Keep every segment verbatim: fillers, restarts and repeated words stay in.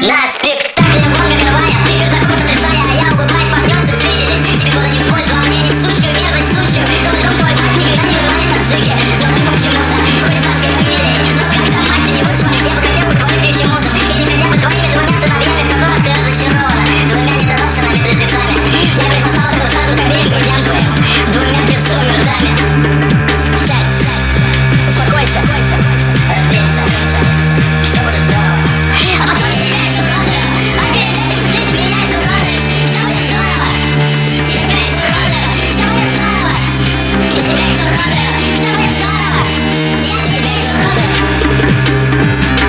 На спектакле Волга Карвая, ты пердаком сотрясая, а я улыбаюсь, партнерши свиделись. Тебе года не в пользу, а мне не в сущую, мерзость сущую. Целый дом твой мать, никогда не рвались таджики. Но ты почему-то, хоть с царской фамилией, но как-то масти не вышло. Я бы хотел быть твоим пьющим мужем, или хотя бы твоими двумя сыновьями, в которых ты разочарована. Двумя недоношенными близнецами. Я присосался бы сразу к обеим грудям твоим, двумя песцовыми ртами. Сядь, сядь, успокойся, разбейся, все будет здорово. А потом я тебя изуродую, а перед этим ты меня изуродуешь. Все будет здорово. Я тебя изуродую, все будет здорово. Я тебя изуродую, все будет здорово. Я тебя изуродую.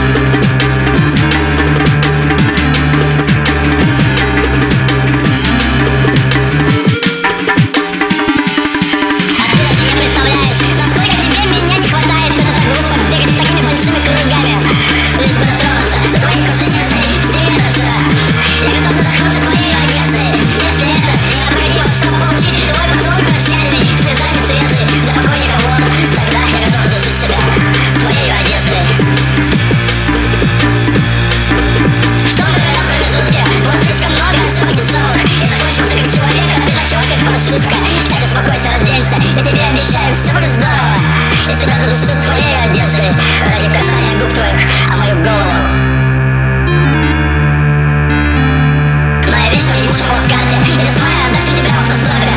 А ты даже не представляешь, насколько тебе меня не хватает. Ты так глупо бегать такими большими кругами, лишь бы дотронуться до твоей кожи нежной, стереться. Я готов задохнуться твоей одеждой, если это необходимо, чтобы получить твой поцелуй прощальный, слезами свежий для покойника воду. Тогда я готов душить себя твоей одеждой. В том временном промежутке было слишком много ошибок дешевых, и закончился как человек, а ты начал как подшивка. Сядь, успокойся, разденься, я тебе обещаю, все будет здорово. Я себя задушу твоей одеждой ради касания губ твоих о мою голову. Моя вещь не ушла в карте, и до мая до сентября в простое.